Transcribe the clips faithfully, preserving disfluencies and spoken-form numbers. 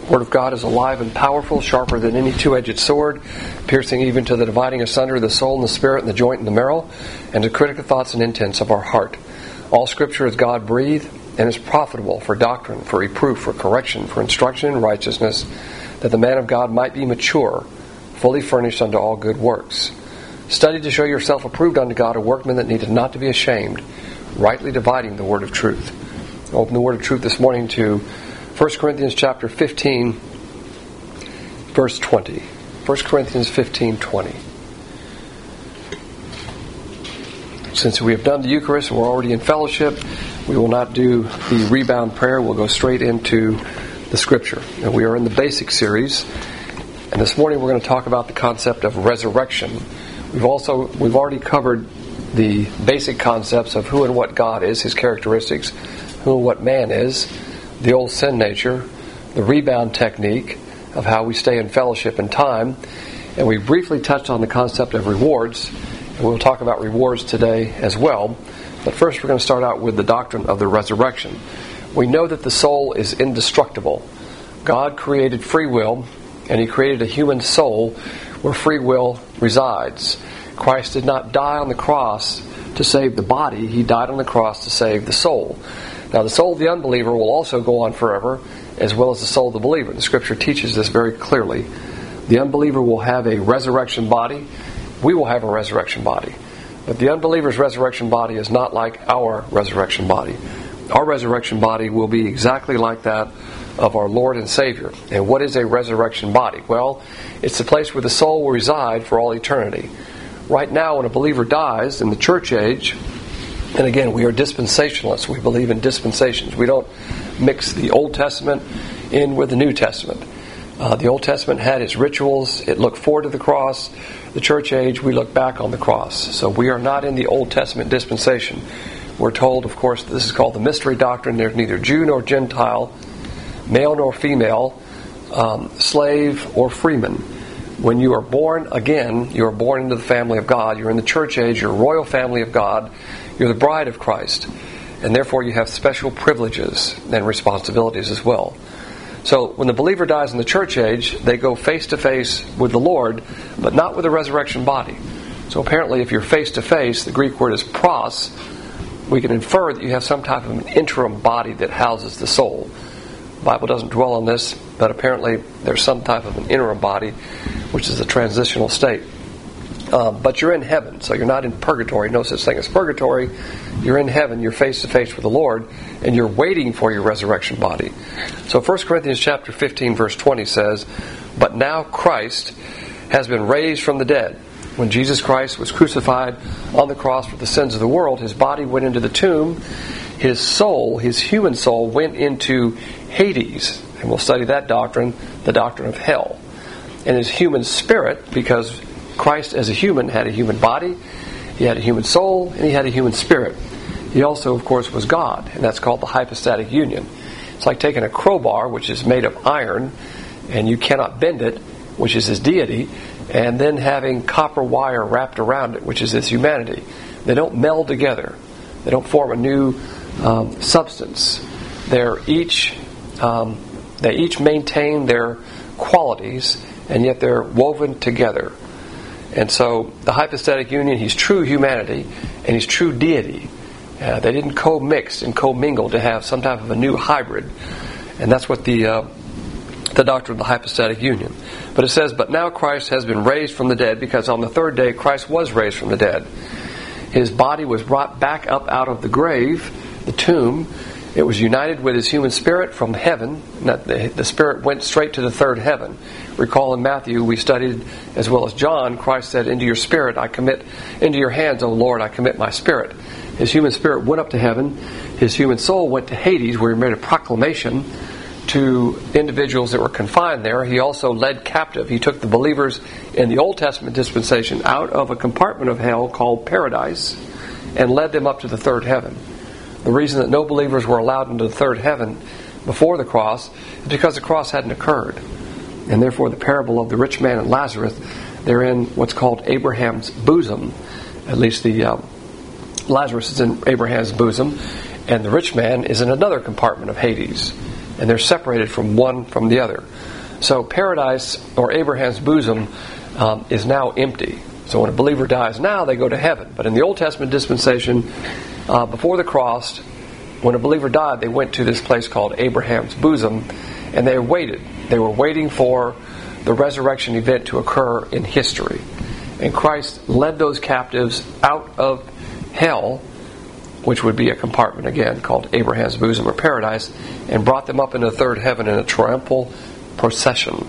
The Word of God is alive and powerful, sharper than any two-edged sword, piercing even to the dividing asunder of the soul and the spirit and the joint and the marrow, and to critical thoughts and intents of our heart. All Scripture is God-breathed and is profitable for doctrine, for reproof, for correction, for instruction in righteousness, that the man of God might be mature, fully furnished unto all good works. Study to show yourself approved unto God, a workman that needeth not to be ashamed, rightly dividing the word of truth. I'll open the word of truth this morning to First Corinthians chapter fifteen, verse twenty. First Corinthians fifteen, twenty. Since we have done the Eucharist and we're already in fellowship, we will not do the rebound prayer. We'll go straight into the Scripture. And we are in the basic series. And this morning we're going to talk about the concept of resurrection. We've also we've already covered the basic concepts of who and what God is, His characteristics, who and what man is, the old sin nature, the rebound technique of how we stay in fellowship and time. And we briefly touched on the concept of rewards. And we'll talk about rewards today as well. But first we're going to start out with the doctrine of the resurrection. We know that the soul is indestructible. God created free will, and He created a human soul where free will resides. Christ did not die on the cross to save the body. He died on the cross to save the soul. Now the soul of the unbeliever will also go on forever, as well as the soul of the believer. The Scripture teaches this very clearly. The unbeliever will have a resurrection body. We will have a resurrection body. But the unbeliever's resurrection body is not like our resurrection body. Our resurrection body will be exactly like that of our Lord and Savior. And what is a resurrection body? Well, it's the place where the soul will reside for all eternity. Right now, when a believer dies in the church age, and again, we are dispensationalists. We believe in dispensations. We don't mix the Old Testament in with the New Testament. Uh, the Old Testament had its rituals. It looked forward to the cross. The church age, we look back on the cross. So we are not in the Old Testament dispensation. We're told, of course, this is called the mystery doctrine. There's neither Jew nor Gentile, male nor female, um, slave or freeman. When you are born again, you are born into the family of God. You're in the church age. You're a royal family of God. You're the bride of Christ. And therefore you have special privileges and responsibilities as well. So when the believer dies in the church age, they go face to face with the Lord, but not with a resurrection body. So apparently if you're face to face, the Greek word is pros, we can infer that you have some type of an interim body that houses the soul. The Bible doesn't dwell on this, but apparently there's some type of an interim body, which is a transitional state. Um, but you're in heaven, so you're not in purgatory. No such thing as purgatory. You're in heaven. You're face to face with the Lord, and you're waiting for your resurrection body. So First Corinthians chapter fifteen, verse twenty says, "But now Christ has been raised from the dead." When Jesus Christ was crucified on the cross for the sins of the world, His body went into the tomb. His soul, His human soul, went into Hades. And we'll study that doctrine, the doctrine of hell. And His human spirit, because Christ as a human had a human body, He had a human soul, and He had a human spirit. He also, of course, was God, and that's called the hypostatic union. It's like taking a crowbar, which is made of iron, and you cannot bend it, which is His deity, and then having copper wire wrapped around it, which is His humanity. They don't meld together. They don't form a new um, substance. They're each, um, they each maintain their qualities, and yet they're woven together. And so the hypostatic union, He's true humanity and He's true deity. Uh, they didn't co-mix and co-mingle to have some type of a new hybrid. And that's what the uh, the doctrine of the hypostatic union. But it says, "But now Christ has been raised from the dead," because on the third day Christ was raised from the dead. His body was brought back up out of the grave, the tomb. It was united with His human spirit from heaven. The, the spirit went straight to the third heaven. Recall in Matthew, we studied, as well as John, Christ said, "Into your spirit I commit, into your hands, O Lord, I commit my spirit." His human spirit went up to heaven. His human soul went to Hades, where He made a proclamation to individuals that were confined there. He also led captive. He took the believers in the Old Testament dispensation out of a compartment of hell called paradise and led them up to the third heaven. The reason that no believers were allowed into the third heaven before the cross is because the cross hadn't occurred. And therefore the parable of the rich man and Lazarus, they're in what's called Abraham's bosom. At least the uh, Lazarus is in Abraham's bosom, and the rich man is in another compartment of Hades. and they're separated from one from the other. So paradise, or Abraham's bosom, um, is now empty. So when a believer dies now, they go to heaven. But in the Old Testament dispensation, uh, before the cross, when a believer died, they went to this place called Abraham's bosom, and they waited. They were waiting for the resurrection event to occur in history. And Christ led those captives out of hell, which would be a compartment again called Abraham's bosom or paradise, and brought them up into the third heaven in a triumphal procession.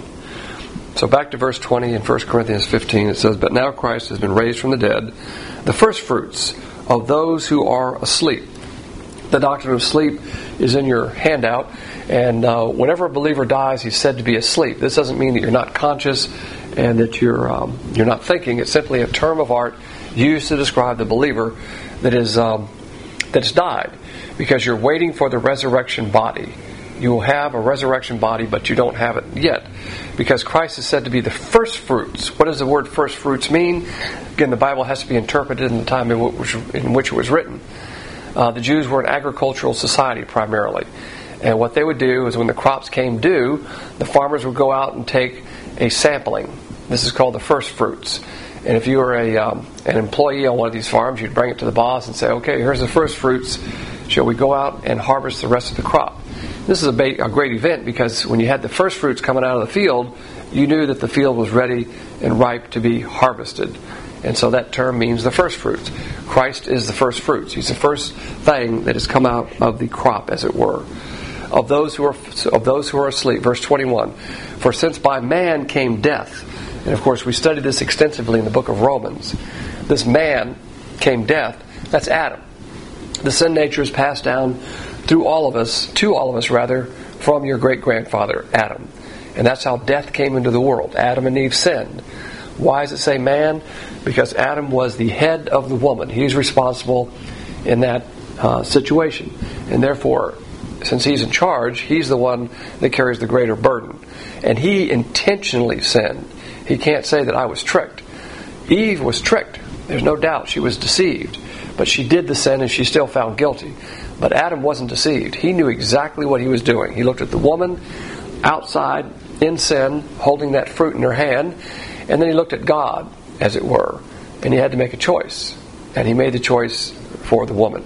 So back to verse twenty in First Corinthians fifteen, it says, "But now Christ has been raised from the dead, the first fruits of those who are asleep." The doctrine of sleep is in your handout, and uh, whenever a believer dies, he's said to be asleep. This doesn't mean that you're not conscious and that you're um, you're not thinking. It's simply a term of art used to describe the believer that is um, that has died, because you're waiting for the resurrection body. You will have a resurrection body, but you don't have it yet, because Christ is said to be the first fruits. What does the word first fruits mean? Again, the Bible has to be interpreted in the time in which, in which it was written. Uh, the Jews were an agricultural society primarily. And what they would do is when the crops came due, the farmers would go out and take a sampling. This is called the first fruits. And if you were a um, an employee on one of these farms, you'd bring it to the boss and say, "Okay, here's the first fruits. Shall we go out and harvest the rest of the crop?" This is a, ba- a great event, because when you had the first fruits coming out of the field, you knew that the field was ready and ripe to be harvested. And so that term means the first fruits. Christ is the first fruits. He's the first thing that has come out of the crop, as it were. Of those who are of those who are asleep. Verse twenty-one. "For since by man came death," and of course we studied this extensively in the book of Romans. This man came death. That's Adam. The sin nature is passed down through all of us, to all of us rather, from your great grandfather Adam. And that's how death came into the world. Adam and Eve sinned. Why does it say man? Because Adam was the head of the woman. He's responsible in that uh, situation. And therefore, since he's in charge, he's the one that carries the greater burden. And he intentionally sinned. He can't say that I was tricked. Eve was tricked. There's no doubt she was deceived. But she did the sin and she's still found guilty. But Adam wasn't deceived. He knew exactly what he was doing. He looked at the woman outside in sin, holding that fruit in her hand, and then he looked at God, as it were, and he had to make a choice. And he made the choice for the woman.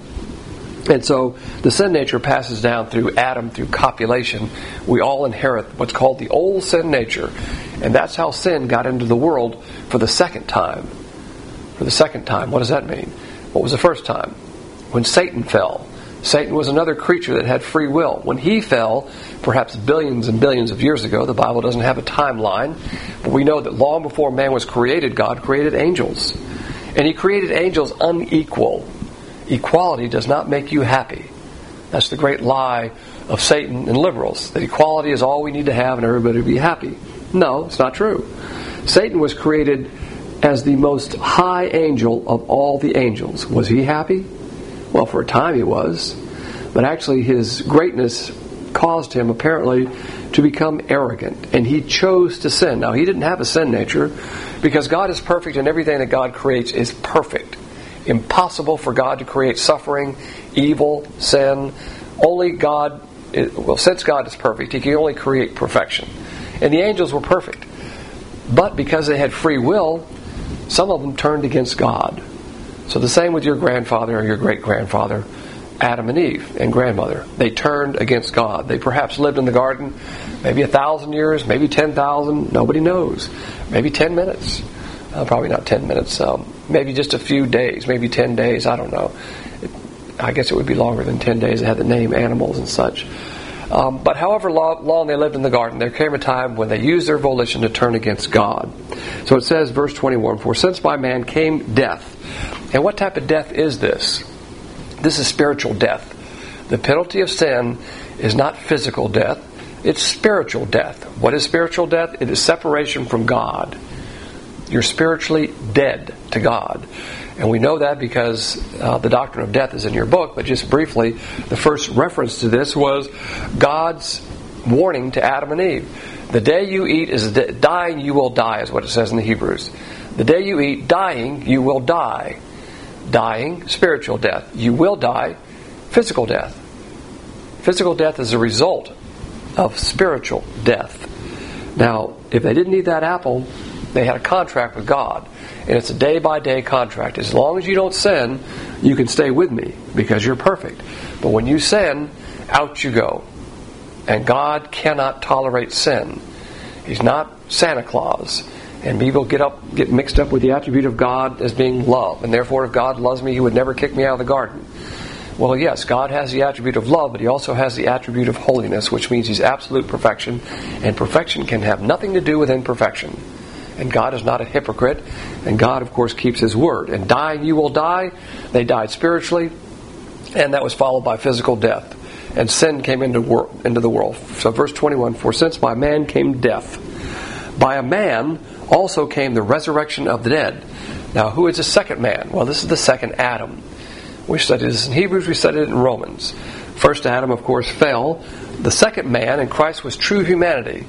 And so the sin nature passes down through Adam, through copulation. We all inherit what's called the old sin nature. And that's how sin got into the world for the second time. For the second time. What does that mean? What was the first time? When Satan fell. Satan was another creature that had free will. When he fell, perhaps billions and billions of years ago, the Bible doesn't have a timeline, but we know that long before man was created, God created angels. And he created angels unequal. Equality does not make you happy. That's the great lie of Satan and liberals, that equality is all we need to have and everybody will be happy. No, it's not true. Satan was created as the most high angel of all the angels. Was he happy? Well, for a time he was. But actually his greatness caused him apparently to become arrogant. And he chose to sin. Now, he didn't have a sin nature, because God is perfect and everything that God creates is perfect. Impossible for God to create suffering, evil, sin. Only God, well, since God is perfect, he can only create perfection. And the angels were perfect. But because they had free will, some of them turned against God. So the same with your grandfather or your great-grandfather, Adam and Eve, and grandmother. They turned against God. They perhaps lived in the garden maybe a thousand years, maybe ten thousand, nobody knows. Maybe ten minutes. Uh, probably not ten minutes. Um, maybe just a few days, maybe ten days, I don't know. It, I guess it would be longer than ten days. It had to name animals and such. Um, but however long, long they lived in the garden, there came a time when they used their volition to turn against God. So it says, verse twenty-one, "For since by man came death." And what type of death is this? This is spiritual death. The penalty of sin is not physical death. It's spiritual death. What is spiritual death? It is separation from God. You're spiritually dead to God. And we know that because uh, the doctrine of death is in your book, but just briefly, the first reference to this was God's warning to Adam and Eve. The day you eat is the day, dying you will die, is what it says in the Hebrews. The day you eat, dying, you will die. Dying, spiritual death. You will die, physical death. Physical death is a result of spiritual death. Now, if they didn't need that apple, they had a contract with God. And it's a day-by-day contract. As long as you don't sin, you can stay with me because you're perfect. But when you sin, out you go. And God cannot tolerate sin. He's not Santa Claus. And people get up, get mixed up with the attribute of God as being love. And therefore, if God loves me, He would never kick me out of the garden. Well, yes, God has the attribute of love, but He also has the attribute of holiness, which means He's absolute perfection. And perfection can have nothing to do with imperfection. And God is not a hypocrite. And God, of course, keeps His word. And dying you will die. They died spiritually. And that was followed by physical death. And sin came into, wor- into the world. So verse twenty-one, for since by man came death, by a man also came the resurrection of the dead. Now, who is the second man? Well, this is the second Adam. We studied this in Hebrews, we studied it in Romans. First Adam, of course, fell. The second man, and Christ was true humanity,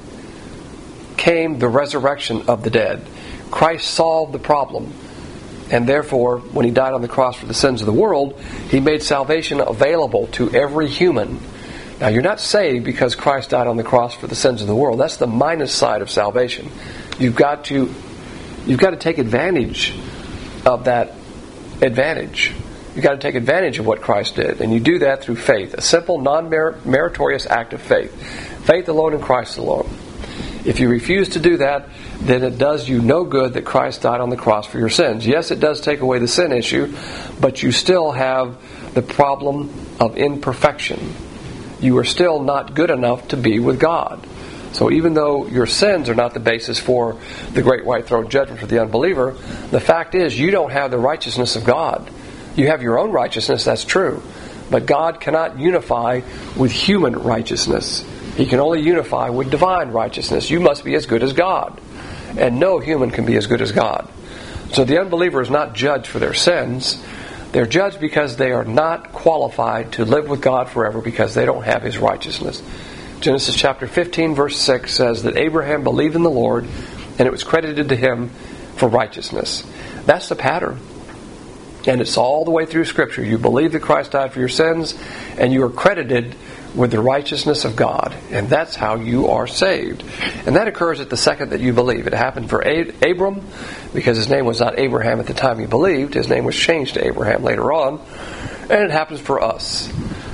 came the resurrection of the dead. Christ solved the problem. And therefore, when He died on the cross for the sins of the world, He made salvation available to every human. Now, you're not saved because Christ died on the cross for the sins of the world. That's the minus side of salvation. You've got to, you've got to take advantage of that advantage. You've got to take advantage of what Christ did. And you do that through faith. A simple, non-meritorious act of faith. Faith alone in Christ alone. If you refuse to do that, then it does you no good that Christ died on the cross for your sins. Yes, it does take away the sin issue, but you still have the problem of imperfection. You are still not good enough to be with God. So even though your sins are not the basis for the great white throne judgment for the unbeliever, the fact is you don't have the righteousness of God. You have your own righteousness, that's true. But God cannot unify with human righteousness. He can only unify with divine righteousness. You must be as good as God. And no human can be as good as God. So the unbeliever is not judged for their sins. They're judged because they are not qualified to live with God forever because they don't have His righteousness. Genesis chapter fifteen verse six says that Abraham believed in the Lord and it was credited to him for righteousness. That's the pattern. And it's all the way through Scripture. You believe that Christ died for your sins and you are credited with the righteousness of God. And that's how you are saved. And that occurs at the second that you believe. It happened for Abram because his name was not Abraham at the time he believed. His name was changed to Abraham later on. And it happens for us.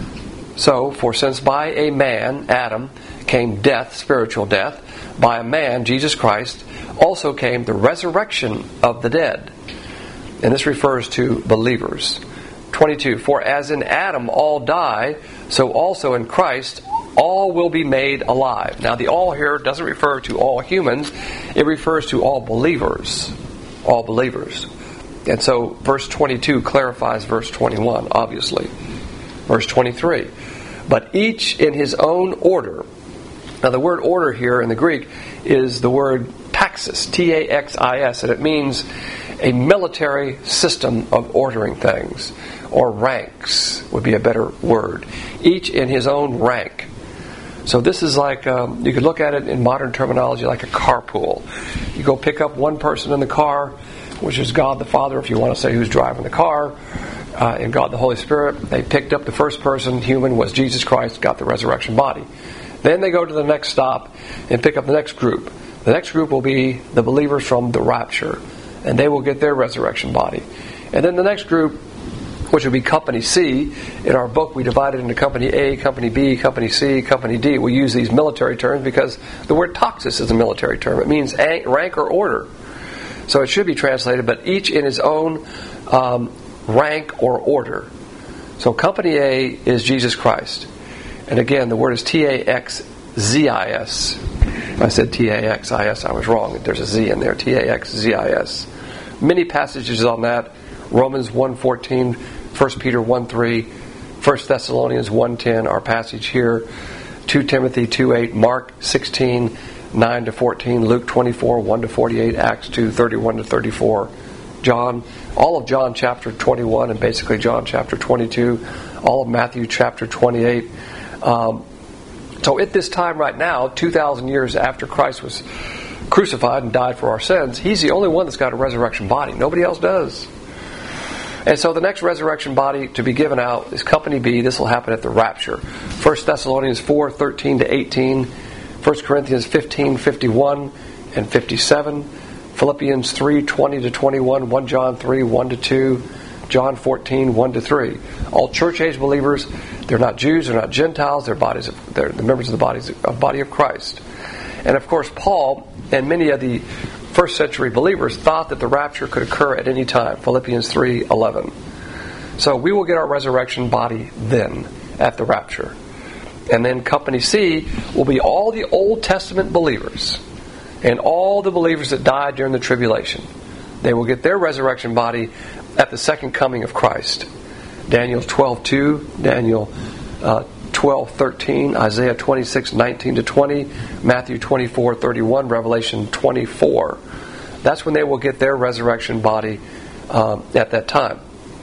So, for since by a man, Adam, came death, spiritual death, by a man, Jesus Christ, also came the resurrection of the dead. And this refers to believers. twenty-two, for as in Adam all die, so also in Christ all will be made alive. Now the all here doesn't refer to all humans, it refers to all believers. All believers. And so verse twenty-two clarifies verse twenty-one, obviously. Verse twenty-three, but each in his own order. Now the word order here in the Greek is the word taxis, T A X I S, and it means a military system of ordering things. Or ranks would be a better word. Each in his own rank. So this is like, um, you could look at it in modern terminology like a carpool. You go pick up one person in the car, which is God the Father, if you want to say who's driving the car, uh, and God the Holy Spirit. They picked up the first person, human, was Jesus Christ, got the resurrection body. Then they go to the next stop and pick up the next group. The next group will be the believers from the rapture, and they will get their resurrection body. And then the next group, which would be Company C. In our book, we divide it into Company A, Company B, Company C, Company D. We use these military terms because the word taxis is a military term. It means rank or order. So it should be translated, but each in his own um, rank or order. So Company A is Jesus Christ. And again, the word is T A X Z I S. If I said T A X I S, I was wrong. There's a Z in there. T A X Z I S. Many passages on that. Romans one fourteen, First Peter one three, First Thessalonians one ten, our passage here, Second Timothy two eight, Mark sixteen, nine to fourteen, Luke twenty-four, one to forty-eight, Acts two, thirty-one to thirty-four, John, all of John chapter twenty-one and basically John chapter twenty-two, all of Matthew chapter twenty-eight. Um, so at this time right now, two thousand years after Christ was crucified and died for our sins, He's the only one that's got a resurrection body. Nobody else does. And so the next resurrection body to be given out is Company B. This will happen at the rapture. First Thessalonians four, thirteen to eighteen. First Corinthians fifteen, fifty-one and fifty-seven. Philippians three, twenty to twenty-one. First John three, one to two. John fourteen, one to three. All church-age believers, they're not Jews, they're not Gentiles, they're bodies of, they're the members of the bodies of, body of Christ. And of course, Paul and many of the first century believers thought that the rapture could occur at any time. Philippians three, eleven. So we will get our resurrection body then, at the rapture. And then Company C will be all the Old Testament believers and all the believers that died during the tribulation. They will get their resurrection body at the second coming of Christ. Daniel twelve two, Daniel uh, twelve thirteen, Isaiah twenty-six nineteen to twenty, Matthew twenty-four thirty-one, Revelation twenty-four. That's when they will get their resurrection body um, at that time.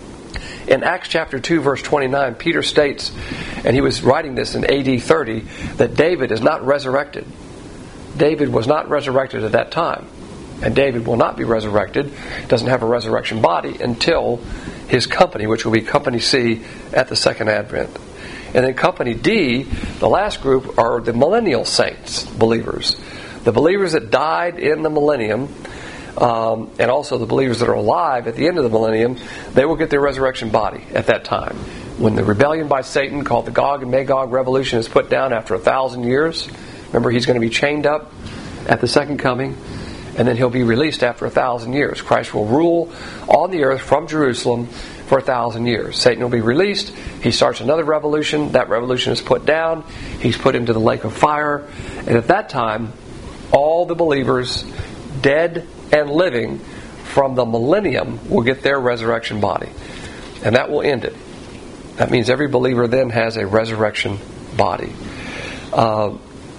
In Acts chapter two, verse twenty-nine, Peter states, and he was writing this in A D thirty, that David is not resurrected. David was not resurrected at that time. And David will not be resurrected, doesn't have a resurrection body until his company, which will be Company C at the second advent. And then Company D, the last group, are the millennial saints, believers. The believers that died in the millennium, um, and also the believers that are alive at the end of the millennium, they will get their resurrection body at that time. When the rebellion by Satan, called the Gog and Magog revolution, is put down after a thousand years, remember he's going to be chained up at the second coming, and then he'll be released after a thousand years. Christ will rule on the earth from Jerusalem for a thousand years. Satan will be released. He starts another revolution. That revolution is put down. He's put into the lake of fire. And at that time, all the believers, dead and living, from the millennium will get their resurrection body. And that will end it. That means every believer then has a resurrection body. Uh,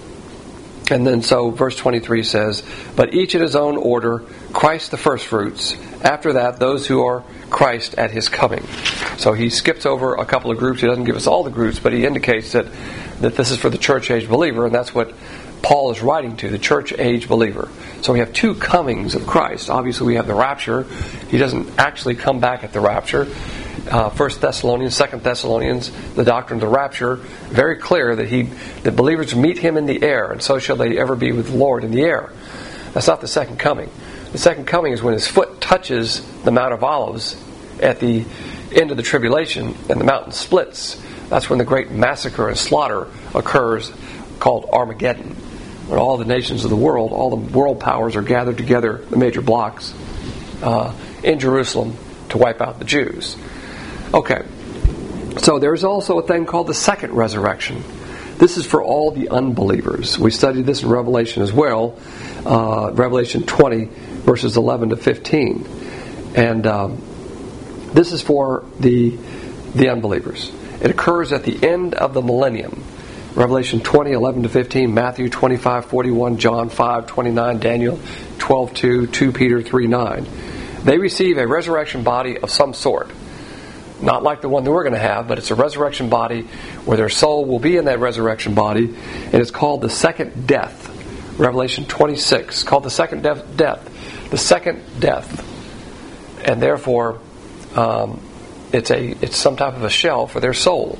And then so verse twenty-three says, but each in his own order, Christ the firstfruits. After that, those who are Christ at his coming. So he skips over a couple of groups. He doesn't give us all the groups, but he indicates that, that this is for the church-age believer, and that's what Paul is writing to, the church-age believer. So we have two comings of Christ. Obviously we have the rapture. He doesn't actually come back at the rapture. Uh, First Thessalonians, Second Thessalonians, the doctrine of the rapture, very clear that he, that believers meet him in the air, and so shall they ever be with the Lord in the air. That's not the second coming. The second coming is when his foot touches the Mount of Olives at the end of the tribulation, and the mountain splits. That's when the great massacre and slaughter occurs, called Armageddon, when all the nations of the world, all the world powers are gathered together, the major blocks, uh, in Jerusalem to wipe out the Jews. Okay, so there's also a thing called the second resurrection. This is for all the unbelievers. We studied this in Revelation as well, uh, Revelation twenty, verses eleven to fifteen. And um, this is for the the unbelievers. It occurs at the end of the millennium. Revelation twenty, eleven to fifteen, Matthew twenty-five, forty-one, John five, twenty-nine, Daniel twelve, two, Second Peter three, nine. They receive a resurrection body of some sort. Not like the one that we're going to have, but it's a resurrection body where their soul will be in that resurrection body, and it's called the second death. Revelation twenty-six, called the second death. death. The second death. And therefore, um, it's a it's some type of a shell for their soul.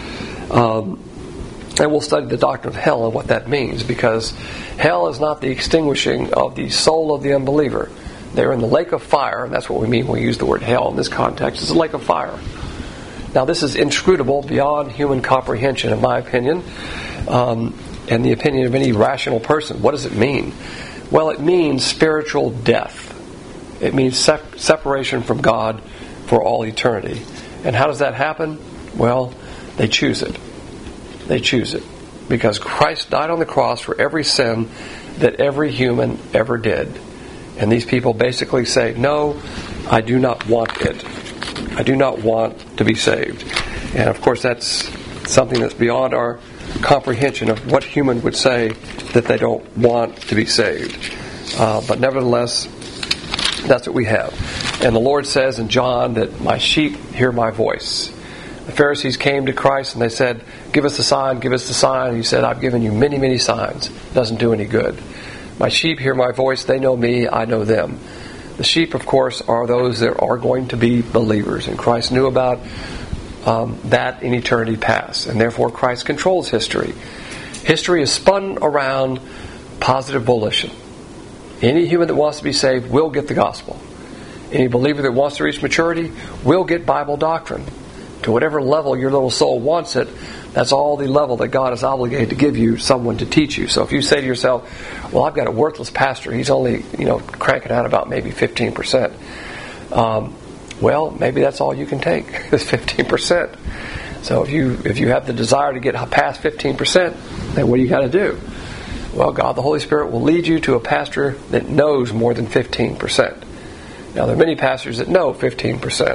Um, and we'll study the doctrine of hell and what that means, because hell is not the extinguishing of the soul of the unbeliever. They're in the lake of fire, and that's what we mean when we use the word hell in this context. It's a lake of fire. Now, this is inscrutable, beyond human comprehension, in my opinion, um, and the opinion of any rational person. What does it mean? Well, it means spiritual death. It means sep- separation from God for all eternity. And how does that happen? Well, they choose it. They choose it. Because Christ died on the cross for every sin that every human ever did. And these people basically say, no, I do not want it. I do not want to be saved. And of course that's something that's beyond our comprehension of what human would say that they don't want to be saved. Uh, but nevertheless, that's what we have. And the Lord says in John that my sheep hear my voice. The Pharisees came to Christ and they said, give us the sign, give us the sign. And he said, I've given you many, many signs. It doesn't do any good. My sheep hear my voice, they know me, I know them. The sheep, of course, are those that are going to be believers, and Christ knew about um, that in eternity past, and therefore Christ controls history. History is spun around positive volition. Any human that wants to be saved will get the gospel. Any believer that wants to reach maturity will get Bible doctrine. To whatever level your little soul wants it, that's all the level that God is obligated to give you someone to teach you. So if you say to yourself, well, I've got a worthless pastor, he's only, you know, cranking out about maybe fifteen percent. Um, well, maybe that's all you can take, is fifteen percent. So if you if you have the desire to get past fifteen percent, then what do you got to do? Well, God the Holy Spirit will lead you to a pastor that knows more than fifteen percent. Now, there are many pastors that know fifteen percent.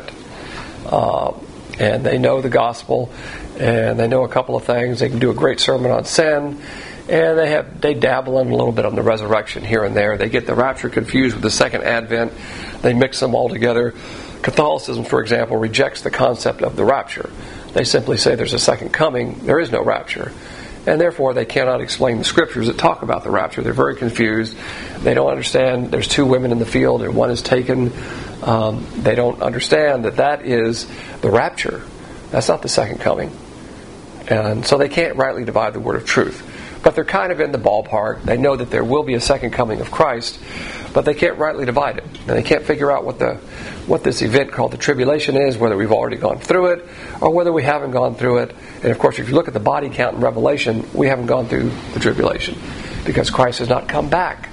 Uh, and they know the gospel, and they know a couple of things. They can do a great sermon on sin, and they have they dabble in a little bit on the resurrection here and there. They get the rapture confused with the second advent. They mix them all together. Catholicism, for example, rejects the concept of the rapture. They simply say there's a second coming. There is no rapture. And therefore, they cannot explain the scriptures that talk about the rapture. They're very confused. They don't understand there's two women in the field and one is taken. Um, they don't understand that that is the rapture. That's not the second coming. And so they can't rightly divide the word of truth. But they're kind of in the ballpark. They know that there will be a second coming of Christ, but they can't rightly divide it. And they can't figure out what the what this event called the tribulation is, whether we've already gone through it or whether we haven't gone through it. And of course, if you look at the body count in Revelation, we haven't gone through the tribulation because Christ has not come back.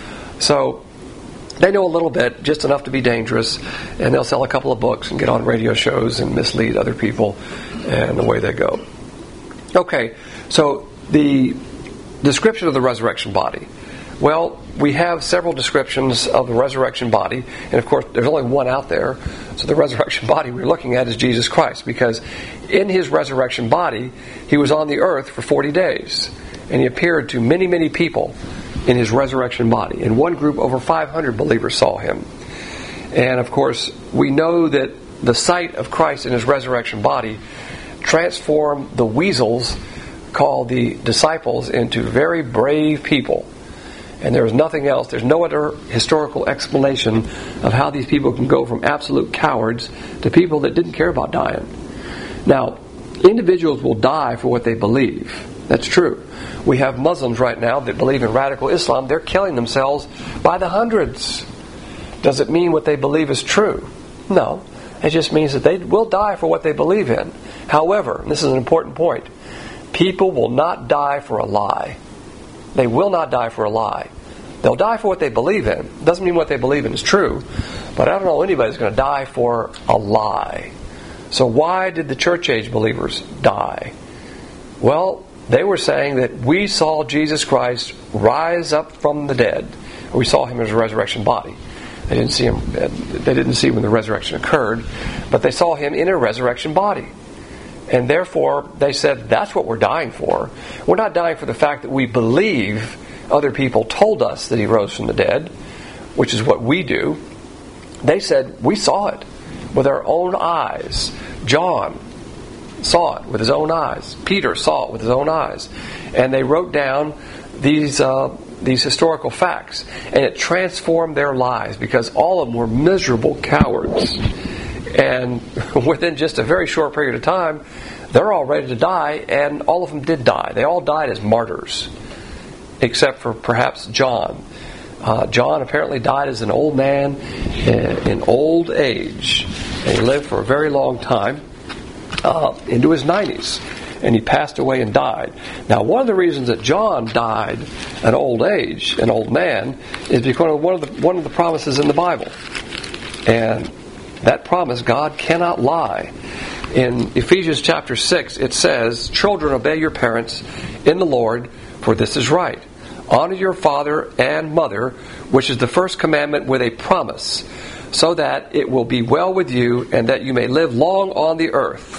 So they know a little bit, just enough to be dangerous, and they'll sell a couple of books and get on radio shows and mislead other people, and away they go. Okay, so the description of the resurrection body. Well, we have several descriptions of the resurrection body, and of course there's only one out there. So the resurrection body we're looking at is Jesus Christ, because in his resurrection body he was on the earth for forty days, and he appeared to many, many people in his resurrection body. In one group, over five hundred believers saw him. And of course, we know that the sight of Christ in his resurrection body transformed the weasels called the disciples into very brave people. And there is nothing else, there's no other historical explanation of how these people can go from absolute cowards to people that didn't care about dying. Now, individuals will die for what they believe. That's true. We have Muslims right now that believe in radical Islam. They're killing themselves by the hundreds. Does it mean what they believe is true? No. It just means that they will die for what they believe in. However, and this is an important point, people will not die for a lie. They will not die for a lie. They'll die for what they believe in. Doesn't mean what they believe in is true, but I don't know anybody who's going to die for a lie. So why did the church age believers die? Well, they were saying that we saw Jesus Christ rise up from the dead. We saw him as a resurrection body. They didn't see him. They didn't see when the resurrection occurred, but they saw him in a resurrection body. And therefore, they said, that's what we're dying for. We're not dying for the fact that we believe other people told us that he rose from the dead, which is what we do. They said, we saw it with our own eyes. John saw it with his own eyes. Peter saw it with his own eyes. And they wrote down these uh, these historical facts. And it transformed their lives because all of them were miserable cowards. And within just a very short period of time, they're all ready to die, and all of them did die. They all died as martyrs, except for perhaps John. Uh, John apparently died as an old man in, in old age, and he lived for a very long time, uh, into his nineties, and he passed away and died. Now, one of the reasons that John died at old age, an old man, is because of one of the one of the promises in the Bible, and that promise, God cannot lie. In Ephesians chapter six, it says, children, obey your parents in the Lord, for this is right. Honor your father and mother, which is the first commandment with a promise, so that it will be well with you and that you may live long on the earth.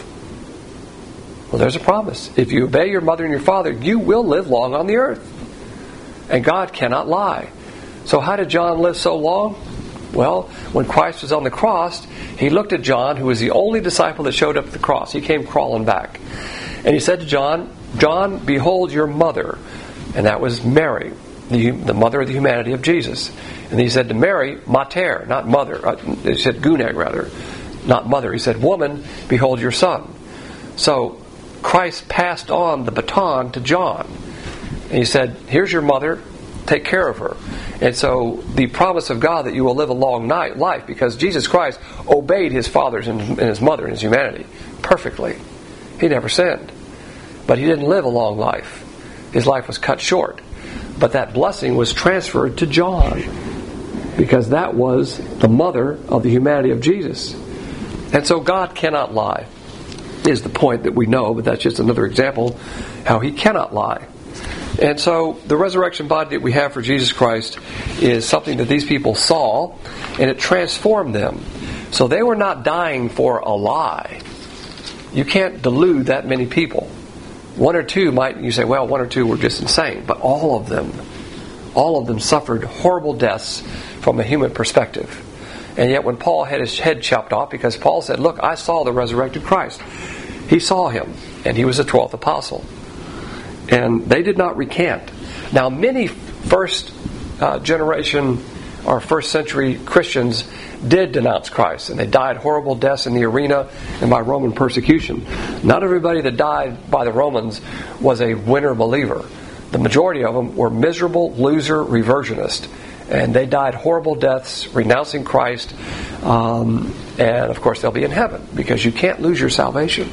Well, there's a promise. If you obey your mother and your father, you will live long on the earth. And God cannot lie. So how did John live so long? Well, when Christ was on the cross, he looked at John, who was the only disciple that showed up at the cross. He came crawling back. And he said to John, John, behold your mother. And that was Mary. the, the mother of the humanity of Jesus. And he said to Mary, mater, not mother. Uh, he said guneg, rather, not mother. He said, woman, behold your son. So Christ passed on the baton to John. And he said, here's your mother, take care of her. And so the promise of God that you will live a long night, life, because Jesus Christ obeyed his father and his mother in his humanity perfectly. He never sinned. But he didn't live a long life. His life was cut short. But that blessing was transferred to John, because that was the mother of the humanity of Jesus. And so God cannot lie, is the point that we know, but that's just another example how he cannot lie. And so the resurrection body that we have for Jesus Christ is something that these people saw, and it transformed them. So they were not dying for a lie. You can't delude that many people. One or two might, you say, well, one or two were just insane. But all of them, all of them suffered horrible deaths from a human perspective. And yet when Paul had his head chopped off, because Paul said, look, I saw the resurrected Christ. He saw him, and he was the twelfth apostle. And they did not recant. Now, many first uh, generation or first century Christians did denounce Christ, and they died horrible deaths in the arena and by Roman persecution. Not everybody that died by the Romans was a winner believer. The majority of them were miserable, loser, reversionists. And they died horrible deaths, renouncing Christ. Um, and, of course, they'll be in heaven, because you can't lose your salvation.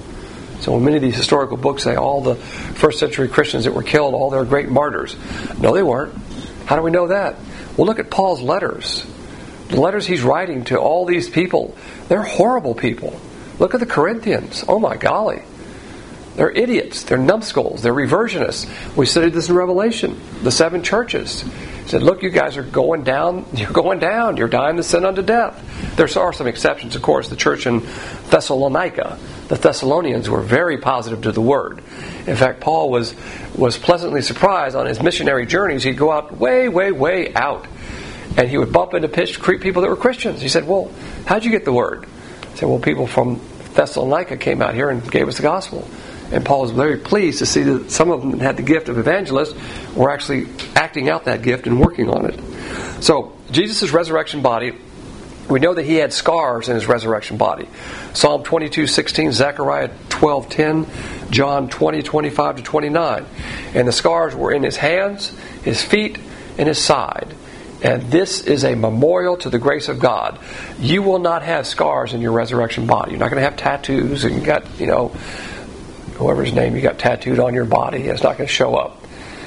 So when many of these historical books say all the first century Christians that were killed, all their great martyrs. No, they weren't. How do we know that? Well, look at Paul's letters. The letters he's writing to all these people, they're horrible people. Look at the Corinthians. Oh my golly. They're idiots. They're numbskulls. They're reversionists. We studied this in Revelation. The seven churches. He said, look, you guys are going down. You're going down. You're dying to sin unto death. There are some exceptions, of course. The church in Thessalonica, the Thessalonians were very positive to the Word. In fact, Paul was, was pleasantly surprised on his missionary journeys. He'd go out way, way, way out. And he would bump into people that were Christians. He said, well, how'd you get the Word? He said, well, people from Thessalonica came out here and gave us the gospel. And Paul was very pleased to see that some of them that had the gift of evangelists were actually acting out that gift and working on it. So, Jesus' resurrection body, we know that he had scars in his resurrection body. Psalm twenty-two sixteen, Zechariah twelve ten, John twenty twenty-five to twenty-nine. And the scars were in his hands, his feet, and his side. And this is a memorial to the grace of God. You will not have scars in your resurrection body. You're not going to have tattoos and you got, you know, whoever's name you got tattooed on your body. It's not going to show up.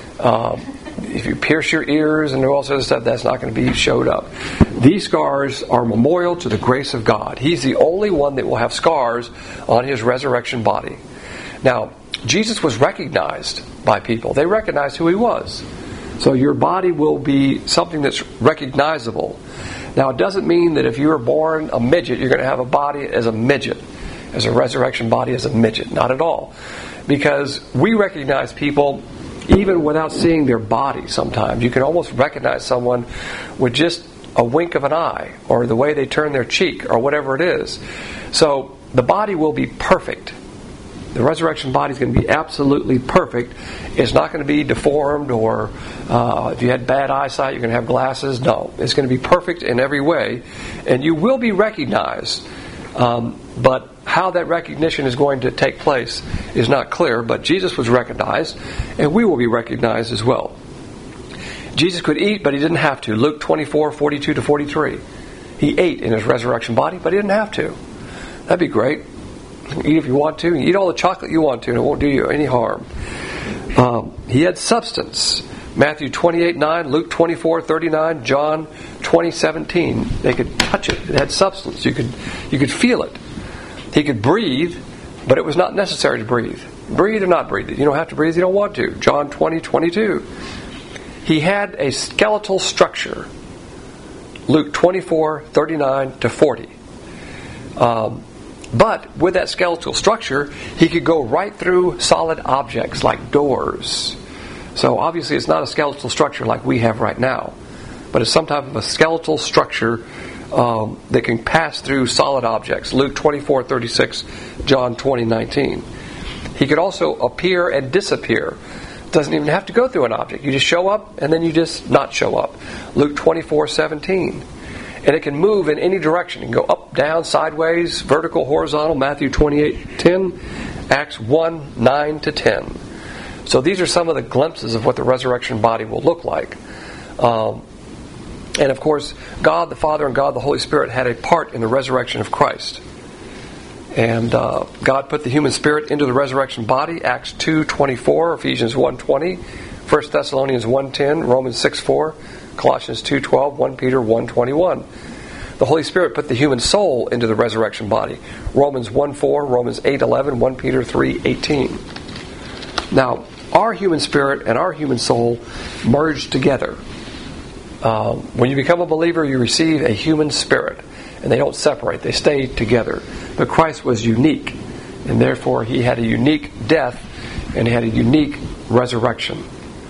Um, if you pierce your ears and all sorts of stuff, that's not going to be showed up. These scars are memorial to the grace of God. He's the only one that will have scars on his resurrection body. Now, Jesus was recognized by people. They recognized who he was. So your body will be something that's recognizable. Now, it doesn't mean that if you were born a midget, you're going to have a body as a midget, as a resurrection body as a midget. Not at all. Because we recognize people even without seeing their body sometimes. You can almost recognize someone with just a wink of an eye or the way they turn their cheek or whatever it is. So the body will be perfect. The resurrection body is going to be absolutely perfect. It's not going to be deformed or uh, if you had bad eyesight, you're going to have glasses. No, it's going to be perfect in every way. And you will be recognized. Um, but how that recognition is going to take place is not clear. But Jesus was recognized, and we will be recognized as well. Jesus could eat, but he didn't have to. Luke twenty-four, forty-two to forty-three. He ate in his resurrection body, but he didn't have to. That'd be great. Eat if you want to. You eat all the chocolate you want to, and it won't do you any harm. Um, he had substance. Matthew twenty-eight nine, Luke twenty-four thirty-nine, John twenty seventeen. They could touch it. It had substance. You could, you could feel it. He could breathe, but it was not necessary to breathe. Breathe or not breathe. You don't have to breathe. You don't want to. John twenty twenty-two. He had a skeletal structure. Luke twenty-four thirty-nine to forty. Um, But with that skeletal structure, he could go right through solid objects like doors. So obviously it's not a skeletal structure like we have right now, but it's some type of a skeletal structure um, that can pass through solid objects. Luke twenty-four thirty-six, John twenty nineteen. He could also appear and disappear. Doesn't even have to go through an object. You just show up and then you just not show up. Luke twenty-four seventeen. And it can move in any direction. It can go up, down, sideways, vertical, horizontal. Matthew twenty-eight ten. Acts one nine to ten. So these are some of the glimpses of what the resurrection body will look like. Um, and of course, God the Father and God the Holy Spirit had a part in the resurrection of Christ. And uh, God put the human spirit into the resurrection body, Acts two twenty-four, Ephesians one twenty, First Thessalonians one ten, Romans six four, Colossians two twelve, First Peter one twenty-one. The Holy Spirit put the human soul into the resurrection body, Romans one four, Romans eight eleven, First Peter three eighteen. Now, our human spirit and our human soul merge together. Uh, when you become a believer, you receive a human spirit. And they don't separate. They stay together. But Christ was unique. And therefore, He had a unique death and He had a unique resurrection.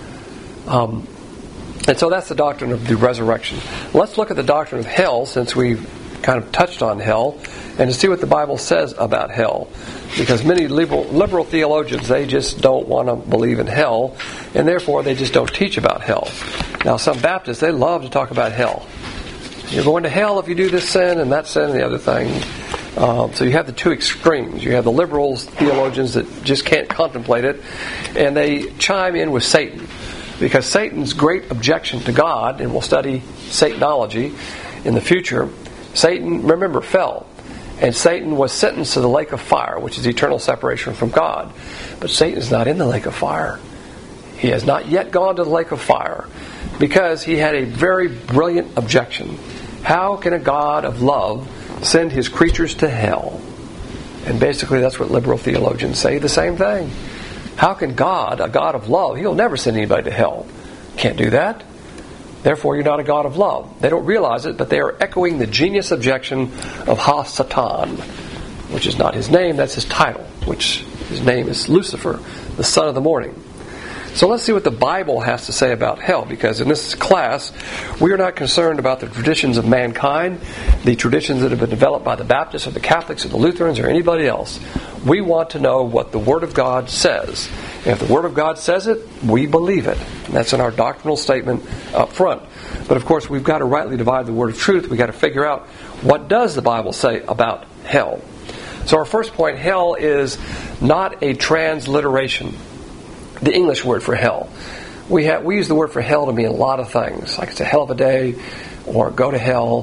Um, and so that's the doctrine of the resurrection. Let's look at the doctrine of hell, since we've kind of touched on hell, and to see what the Bible says about hell. Because many liberal, liberal theologians, they just don't want to believe in hell, and therefore they just don't teach about hell. Now, some Baptists, they love to talk about hell. You're going to hell if you do this sin and that sin and the other thing. Um, so you have the two extremes. You have the liberals, theologians that just can't contemplate it, and they chime in with Satan. Because Satan's great objection to God, and we'll study Satanology in the future, Satan, remember, fell. And Satan was sentenced to the lake of fire, which is eternal separation from God. But Satan is not in the lake of fire. He has not yet gone to the lake of fire, because he had a very brilliant objection. How can a God of love send His creatures to hell? And basically that's what liberal theologians say, the same thing. How can God, a God of love, He'll never send anybody to hell. Can't do that. Therefore, you're not a God of love. They don't realize it, but they are echoing the genius objection of Ha-Satan, which is not his name, that's his title, which his name is Lucifer, the son of the morning. So let's see what the Bible has to say about hell, because in this class, we are not concerned about the traditions of mankind, the traditions that have been developed by the Baptists or the Catholics or the Lutherans or anybody else. We want to know what the Word of God says. And if the Word of God says it, we believe it. And that's in our doctrinal statement up front. But of course, we've got to rightly divide the word of truth. We've got to figure out, what does the Bible say about hell? So our first point, hell is not a transliteration. The English word for hell. We have we use the word for hell to mean a lot of things. Like it's a hell of a day, or go to hell,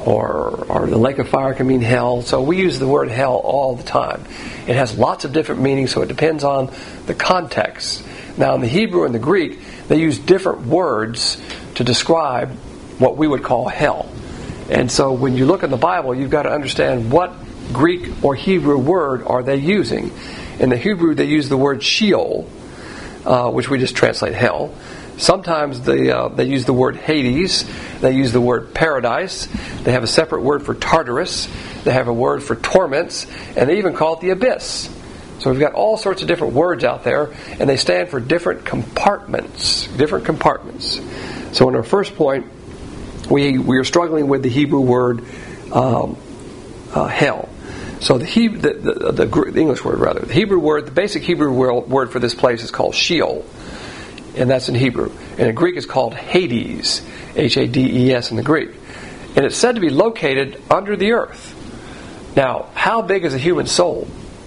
or or the lake of fire can mean hell. So we use the word hell all the time. It has lots of different meanings, so it depends on the context. Now in the Hebrew and the Greek, they use different words to describe what we would call hell. And so when you look in the Bible, you've got to understand what Greek or Hebrew word are they using. In the Hebrew, they use the word Sheol, Uh, which we just translate hell. Sometimes they uh, they use the word Hades. They use the word paradise. They have a separate word for Tartarus. They have a word for torments, and they even call it the abyss. So we've got all sorts of different words out there, and they stand for different compartments. Different compartments. So in our first point, we we are struggling with the Hebrew word um, uh, hell. So the, Hebrew, the, the, the English word, rather, the Hebrew word, the basic Hebrew word for this place is called Sheol, and that's in Hebrew. And in Greek it's called Hades, H A D E S in the Greek. And it's said to be located under the earth. Now, how big is a human soul?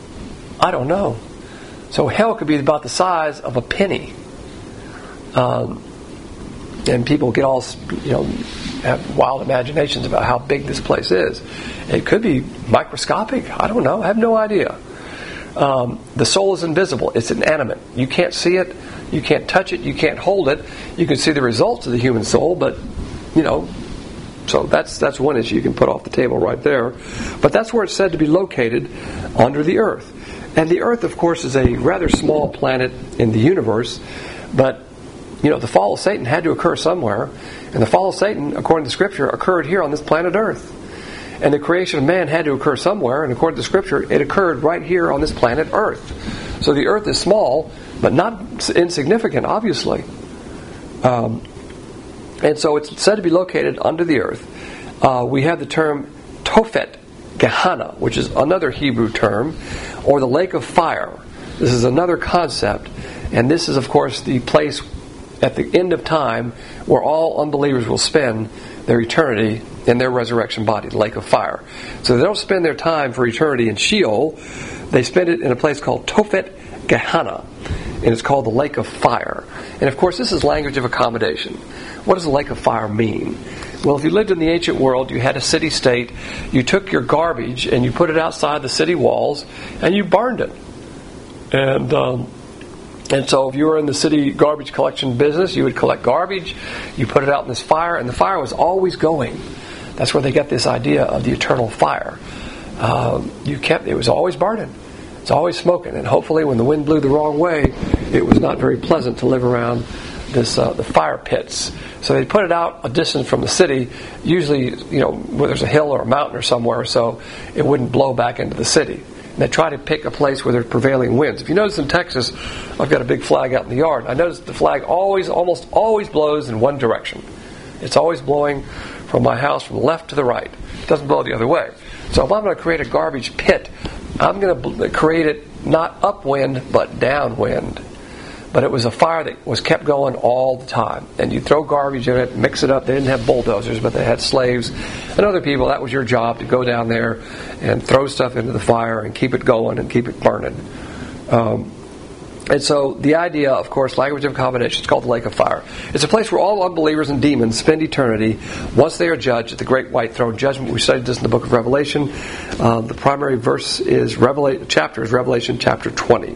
I don't know. So hell could be about the size of a penny. Um, and people get all, you know, have wild imaginations about how big this place is. It could be microscopic. I don't know. I have no idea. Um, the soul is invisible. It's inanimate. You can't see it. You can't touch it. You can't hold it. You can see the results of the human soul, but, you know, so that's that's one issue you can put off the table right there. But that's where it's said to be located, under the earth. And the earth, of course, is a rather small planet in the universe, but you know, the fall of Satan had to occur somewhere. And the fall of Satan, according to Scripture, occurred here on this planet Earth. And the creation of man had to occur somewhere. And according to Scripture, it occurred right here on this planet Earth. So the earth is small, but not insignificant, obviously. Um, and so it's said to be located under the earth. Uh, we have the term Tophet Gehenna, which is another Hebrew term, or the lake of fire. This is another concept. And this is, of course, the place at the end of time where all unbelievers will spend their eternity in their resurrection body, the lake of fire. So they don't spend their time for eternity in Sheol. They spend it in a place called Tophet Gehenna, and it's called the lake of fire. And of course, this is language of accommodation. What does the lake of fire mean? Well, if you lived in the ancient world, you had a city-state, you took your garbage and you put it outside the city walls and you burned it. And um, and so if you were in the city garbage collection business, you would collect garbage, you put it out in this fire, and the fire was always going. That's where they got this idea of the eternal fire. Um, you kept it was always burning. It's always smoking, and hopefully when the wind blew the wrong way, it was not very pleasant to live around this uh, the fire pits. So they put it out a distance from the city, usually, you know, where there's a hill or a mountain or somewhere, so it wouldn't blow back into the city. And they try to pick a place where there's prevailing winds. If you notice in Texas, I've got a big flag out in the yard. I notice the flag always, almost always blows in one direction. It's always blowing from my house from left to the right. It doesn't blow the other way. So if I'm going to create a garbage pit, I'm going to create it not upwind, but downwind. But it was a fire that was kept going all the time. And you throw garbage in it, mix it up. They didn't have bulldozers, but they had slaves and other people. That was your job, to go down there and throw stuff into the fire and keep it going and keep it burning. Um, and so the idea, of course, language of accommodation, it's called the lake of fire. It's a place where all unbelievers and demons spend eternity once they are judged at the great white throne judgment. We studied this in the book of Revelation. Um, the primary verse is Revelation, chapter is Revelation chapter twenty.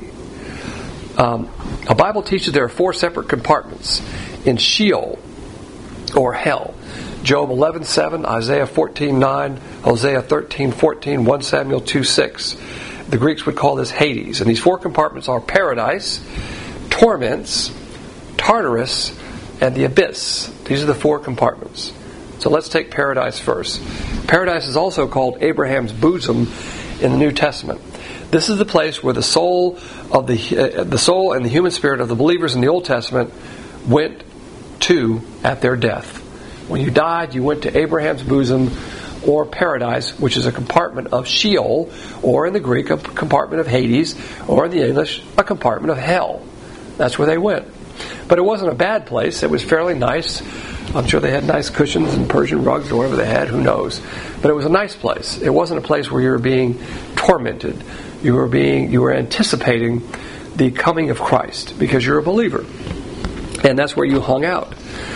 Um, a Bible teaches there are four separate compartments in Sheol, or hell. Job eleven seven, Isaiah fourteen nine, Hosea thirteen fourteen, First Samuel two six. The Greeks would call this Hades. And these four compartments are paradise, torments, Tartarus, and the abyss. These are the four compartments. So let's take paradise first. Paradise is also called Abraham's bosom in the New Testament. This is the place where the soul of the uh, the soul and the human spirit of the believers in the Old Testament went to at their death. When you died, you went to Abraham's bosom, or paradise, which is a compartment of Sheol, or in the Greek, a compartment of Hades, or in the English, a compartment of hell. That's where they went. But it wasn't a bad place. It was fairly nice. I'm sure they had nice cushions and Persian rugs or whatever they had, who knows. But it was a nice place. It wasn't a place where you were being tormented. You were being, you were anticipating the coming of Christ because you're a believer. And that's where you hung out.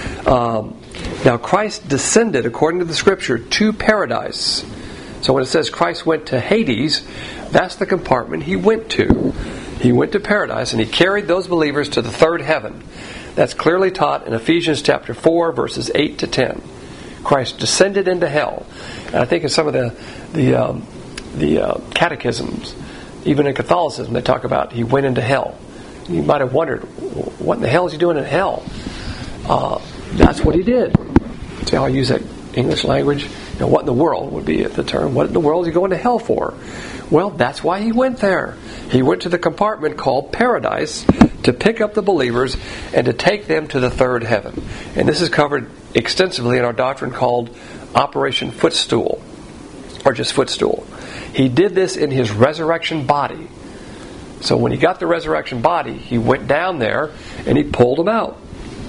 Um, now, Christ descended, according to the Scripture, to paradise. So when it says Christ went to Hades, that's the compartment he went to. He went to paradise, and he carried those believers to the third heaven. That's clearly taught in Ephesians chapter four, verses eight to ten. Christ descended into hell. And I think in some of the the, um, the uh, catechisms, even in Catholicism, they talk about he went into hell. You might have wondered, what in the hell is he doing in hell? Uh, that's what he did. See how I use that English language? You know, what in the world would be the term. What in the world is he going to hell for? Well, that's why he went there. He went to the compartment called paradise to pick up the believers and to take them to the third heaven. And this is covered extensively in our doctrine called Operation Footstool, or just Footstool. He did this in his resurrection body. So when he got the resurrection body, he went down there and he pulled them out.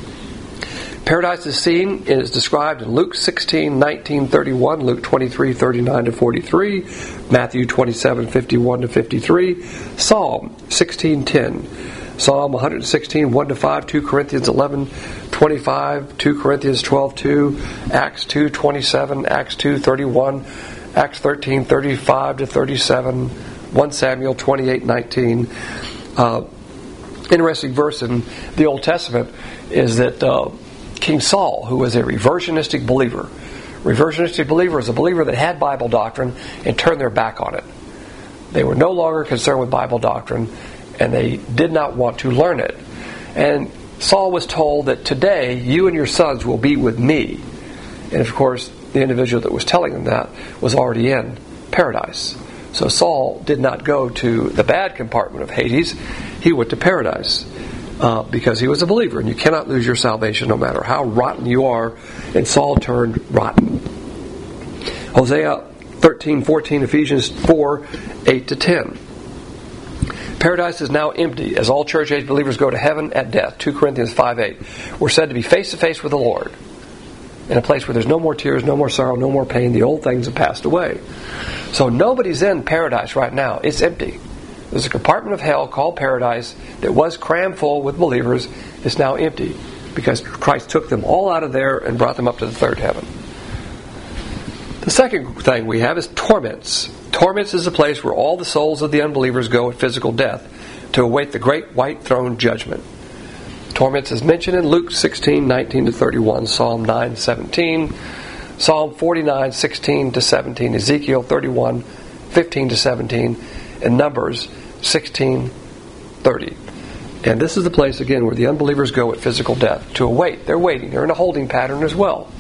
Paradise is seen is described in Luke sixteen nineteen thirty-one, Luke twenty-three thirty-nine to forty-three, Matthew twenty-seven fifty-one to fifty-three, Psalm sixteen ten, Psalm one sixteen one to five, Second Corinthians eleven twenty-five, Second Corinthians twelve two, Acts two twenty-seven, Acts two thirty-one, Acts thirteen thirty-five to thirty-seven, First Samuel twenty-eight nineteen. Uh, interesting verse in the Old Testament is that uh, King Saul, who was a reversionistic believer. Reversionistic believer is a believer that had Bible doctrine and turned their back on it. They were no longer concerned with Bible doctrine, and they did not want to learn it. And Saul was told that today you and your sons will be with me. And of course, the individual that was telling him that was already in paradise. So Saul did not go to the bad compartment of Hades. He went to paradise. Uh, because he was a believer, and you cannot lose your salvation no matter how rotten you are. And Saul turned rotten. Hosea thirteen fourteen, Ephesians four eight to ten. Paradise is now empty as all church age believers go to heaven at death. Second Corinthians five eight. We're said to be face to face with the Lord in a place where there's no more tears, no more sorrow, no more pain. The old things have passed away. So nobody's in paradise right now. It's empty. There's a compartment of hell called paradise that was crammed full with believers. It's now empty because Christ took them all out of there and brought them up to the third heaven. The second thing we have is torments. Torments is a place where all the souls of the unbelievers go at physical death to await the great white throne judgment. Torments is mentioned in Luke sixteen nineteen to thirty-one, Psalm nine seventeen, Psalm forty-nine sixteen to seventeen, Ezekiel thirty-one fifteen to seventeen, and Numbers sixteen thirty. And this is the place, again, where the unbelievers go at physical death to await. They're waiting. They're in a holding pattern as well.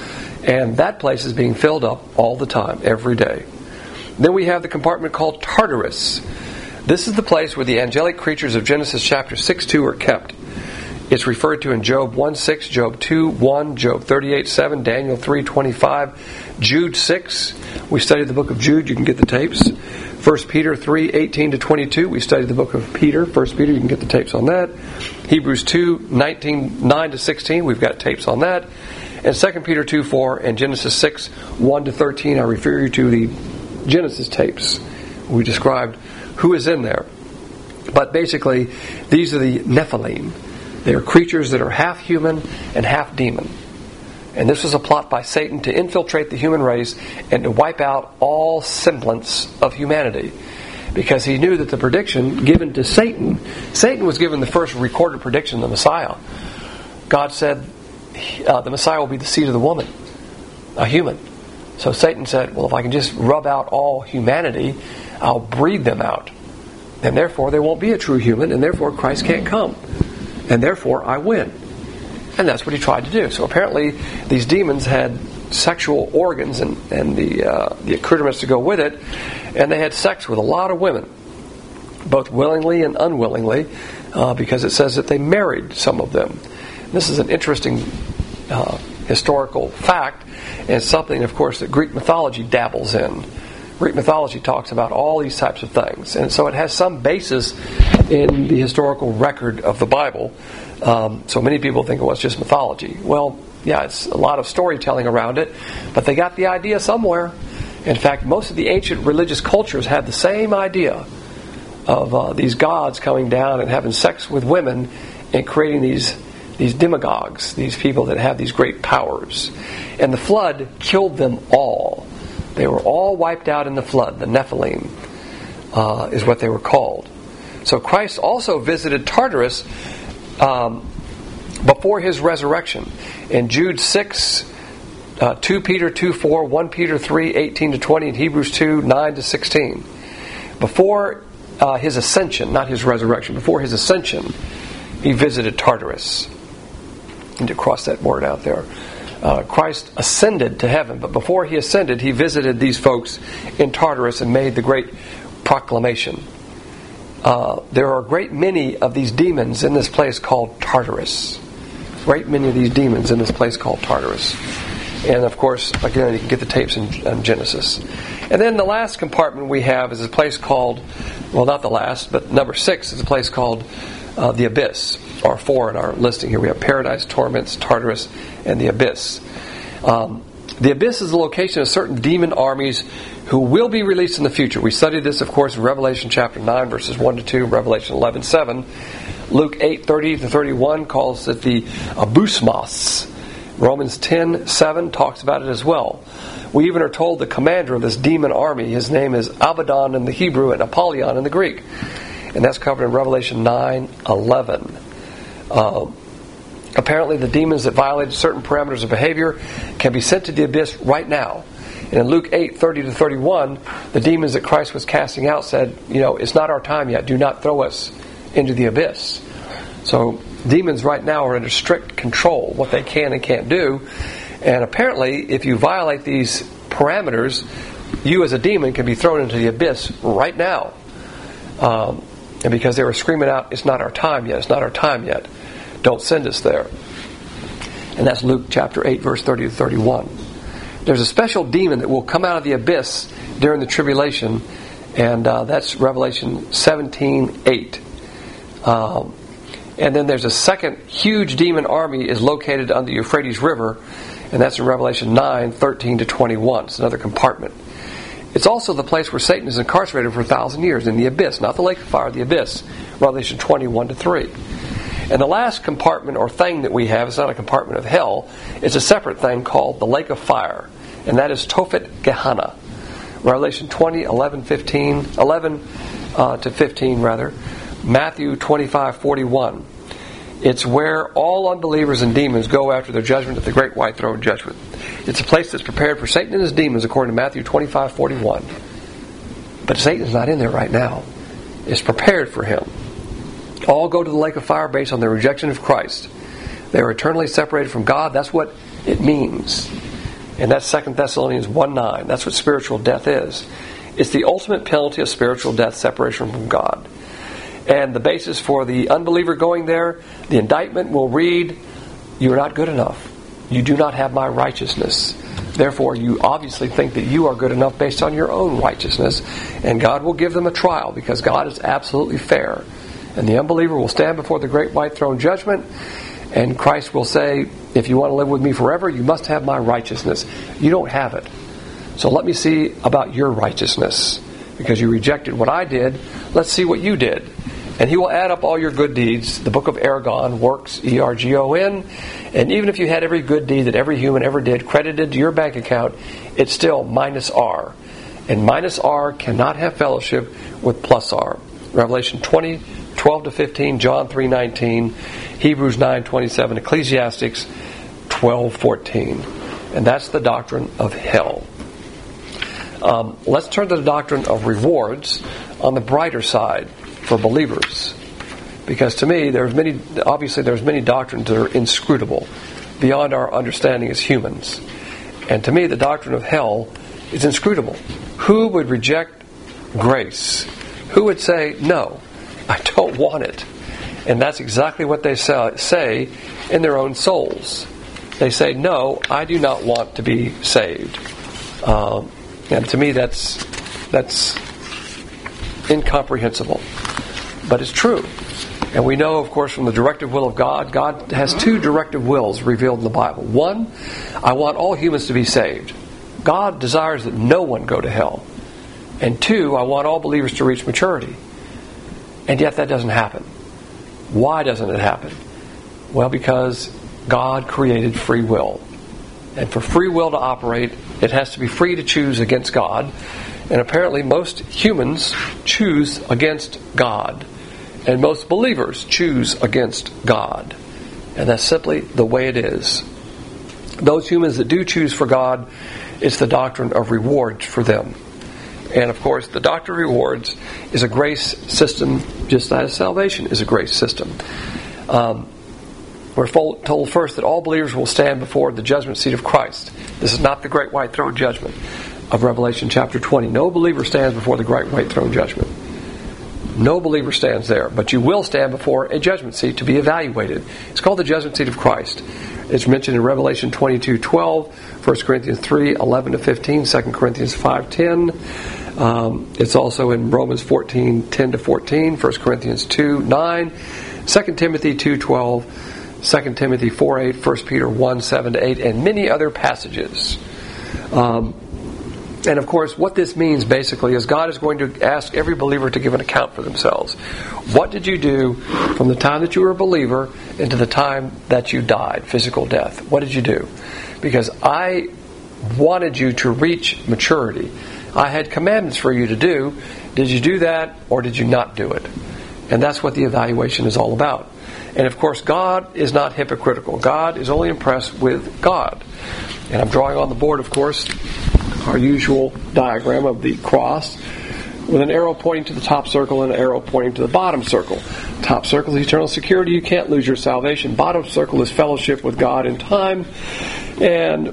And that place is being filled up all the time, every day. Then we have the compartment called Tartarus. This is the place where the angelic creatures of Genesis chapter six two are kept. It's referred to in Job one six, Job two one, Job thirty-eight seven, Daniel three twenty-five, Jude six. We studied the book of Jude. You can get the tapes. First Peter three eighteen to twenty-two. We studied the book of Peter. First Peter, you can get the tapes on that. Hebrews two nineteen, nine to sixteen. We've got tapes on that. And Second Peter two four and Genesis six one to thirteen. I refer you to the Genesis tapes. We described who is in there. But basically, these are the Nephilim. They are creatures that are half human and half demon. And this was a plot by Satan to infiltrate the human race and to wipe out all semblance of humanity. Because he knew that the prediction given to Satan, Satan was given the first recorded prediction of the Messiah. God said, uh, the Messiah will be the seed of the woman, a human. So Satan said, well, if I can just rub out all humanity, I'll breed them out. And therefore they won't be a true human, and therefore Christ can't come. And therefore I win. And that's what he tried to do. So apparently these demons had sexual organs and, and the, uh, the accoutrements to go with it, and they had sex with a lot of women, both willingly and unwillingly, uh, because it says that they married some of them. This is an interesting uh, historical fact, and something, of course, that Greek mythology dabbles in. Greek mythology talks about all these types of things, and so it has some basis in the historical record of the Bible. Um, so many people think, well, it's just mythology. Well, yeah, it's a lot of storytelling around it, but they got the idea somewhere. In fact, most of the ancient religious cultures had the same idea of uh, these gods coming down and having sex with women and creating these these demagogues, these people that have these great powers. And the flood killed them all. They were all wiped out in the flood. The Nephilim uh, is what they were called. So Christ also visited Tartarus um, before his resurrection. In Jude six, uh, Second Peter two four, First Peter three eighteen to twenty, and Hebrews two nine to sixteen. Before uh, his ascension, not his resurrection, before his ascension, he visited Tartarus. I need to cross that word out there. Uh, Christ ascended to heaven, but before he ascended, he visited these folks in Tartarus and made the great proclamation. Uh, there are a great many of these demons in this place called Tartarus. Great many of these demons in this place called Tartarus. And of course, again, you can get the tapes in, in Genesis. And then the last compartment we have is a place called, well, not the last, but number six is a place called uh, the Abyss. Or four in our listing here. We have Paradise, Torments, Tartarus, and the Abyss. Um, the Abyss is the location of certain demon armies who will be released in the future. We studied this, of course, in Revelation chapter nine, verses one to two, Revelation eleven seven. Luke eight thirty to thirty-one calls it the Abusmos. Romans ten seven talks about it as well. We even are told the commander of this demon army, his name is Abaddon in the Hebrew and Apollyon in the Greek. And that's covered in Revelation nine eleven. Uh, apparently the demons that violated certain parameters of behavior can be sent to the abyss right now. And in Luke eight thirty to thirty-one, the demons that Christ was casting out said, you know, it's not our time yet. Do not throw us into the abyss. So demons right now are under strict control, what they can and can't do. And apparently, if you violate these parameters, you as a demon can be thrown into the abyss right now. Um, and because they were screaming out, it's not our time yet, it's not our time yet. Don't send us there. And that's Luke chapter eight, verse thirty to thirty-one. There's a special demon that will come out of the abyss during the tribulation, And uh, that's Revelation seventeen eight. Um, and then there's a second huge demon army is located on the Euphrates River, and that's in Revelation nine thirteen to twenty-one. It's another compartment. It's also the place where Satan is incarcerated for a thousand years, in the abyss, not the lake of fire, the abyss. Revelation twenty-one to three. And the last compartment or thing that we have is not a compartment of hell. It's a separate thing called the lake of fire, and that is Tophet Gehenna. Revelation twenty, eleven, fifteen, eleven uh, to fifteen rather. Matthew twenty-five, forty-one. It's where all unbelievers and demons go after their judgment at the great white throne judgment. It's a place that's prepared for Satan and his demons according to Matthew twenty-five, forty-one. But Satan's not in there right now. It's prepared for him. All go to the lake of fire based on their rejection of Christ. They are eternally separated from God. That's what it means. And that's Second Thessalonians one nine. That's what spiritual death is. It's the ultimate penalty of spiritual death, separation from God. And the basis for the unbeliever going there, the indictment will read, "You are not good enough. You do not have my righteousness. Therefore, you obviously think that you are good enough based on your own righteousness." And God will give them a trial because God is absolutely fair. And the unbeliever will stand before the great white throne judgment, and Christ will say, "If you want to live with me forever, you must have my righteousness. You don't have it. So let me see about your righteousness. Because you rejected what I did, let's see what you did." And he will add up all your good deeds. The book of Ergon, works, E R G O N. And even if you had every good deed that every human ever did credited to your bank account, it's still minus R. And minus R cannot have fellowship with plus R. Revelation twenty, twelve to fifteen, John three nineteen, Hebrews nine twenty-seven, Ecclesiastes twelve fourteen. And that's the doctrine of hell. Um, let's turn to the doctrine of rewards on the brighter side for believers. Because to me, there's many, obviously there's many doctrines that are inscrutable, beyond our understanding as humans. And to me, the doctrine of hell is inscrutable. Who would reject grace? Who would say, "No, I don't want it"? And that's exactly what they say in their own souls. They say, "No, I do not want to be saved." Um, and to me, that's that's incomprehensible. But it's true. And we know, of course, from the directive will of God, God has two directive wills revealed in the Bible. One, I want all humans to be saved. God desires that no one go to hell. And two, I want all believers to reach maturity. And yet that doesn't happen. Why doesn't it happen? Well, because God created free will. And for free will to operate, it has to be free to choose against God. And apparently most humans choose against God. And most believers choose against God. And that's simply the way it is. Those humans that do choose for God, it's the doctrine of rewards for them. And of course, the doctrine of rewards is a grace system, just as salvation is a grace system. Um, we're told first that all believers will stand before the judgment seat of Christ. This is not the great white throne judgment of Revelation chapter twenty. No believer stands before the great white throne judgment. No believer stands there. But you will stand before a judgment seat to be evaluated. It's called the judgment seat of Christ. It's mentioned in Revelation twenty-two twelve, First Corinthians three eleven to fifteen, Second Corinthians five ten. Um, it's also in Romans fourteen ten to fourteen, First Corinthians two nine, Second Timothy two twelve, Second Timothy four eight, First Peter one seven to eight, and many other passages. Um, And of course, what this means basically is God is going to ask every believer to give an account for themselves. What did you do from the time that you were a believer into the time that you died, physical death? What did you do? Because I wanted you to reach maturity. I had commandments for you to do. Did you do that or did you not do it? And that's what the evaluation is all about. And of course, God is not hypocritical. God is only impressed with God. And I'm drawing on the board, of course, our usual diagram of the cross with an arrow pointing to the top circle and an arrow pointing to the bottom circle. Top circle is eternal security. You can't lose your salvation. Bottom circle is fellowship with God in time and